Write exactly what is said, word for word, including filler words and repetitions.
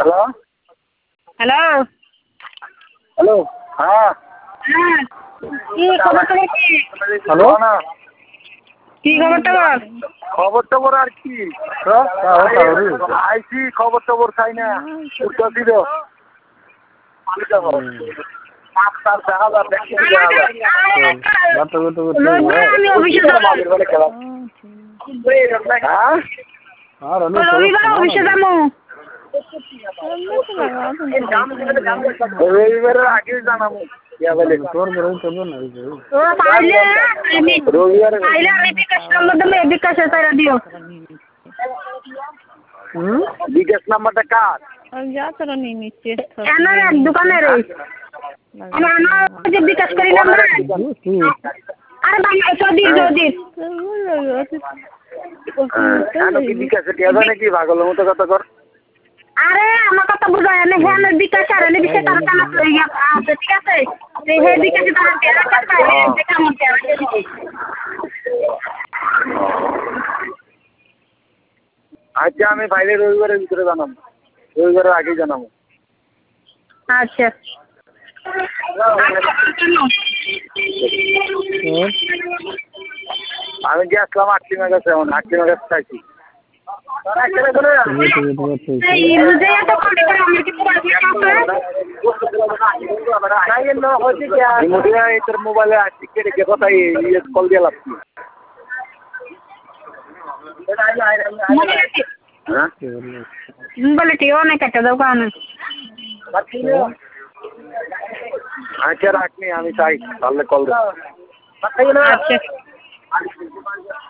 hello hello hello হ্যাঁ হ্যাঁ কি খবর টবর কি হ্যালো না কি খবর টবর খবর টবর আর কি আইসি খবর টবর চাই না উঠতেছি তো আমি অফিসে যাবো রবিবার অফিসে যাবো রবিবারের আগে জানাবো বিকাশ নাম্বারটা কার দোকানের বিকাশ করি নাম্বার আরে বাংলা চৌধুরী চৌধুরী বিকাশে কে জানে কি পাগলের মতো কথা কর আরে আমার কথা বুঝায় না হ্যাঁ বিকাশ আর এনে বিষয় তার কানা আছে ঠিক আছে হে বিকাশে তার তেরা কাটা হে কেমন তেরা আচ্ছা আমি ফাইলে রবিবারের ভিতরে জানাবো রবিবারের আগেই জানাবো আচ্ছা আমি যে আসলাম আটটিমের কাছে এখন আটটিমের কাছে চাইছি মোবাইলে আসছি কেটে কোথায় কল দিয়ে লাগছি বলে ঠিক অনেক একটা দোকান আচ্ছা রাখনি আমি চাই তাহলে কল আচ্ছা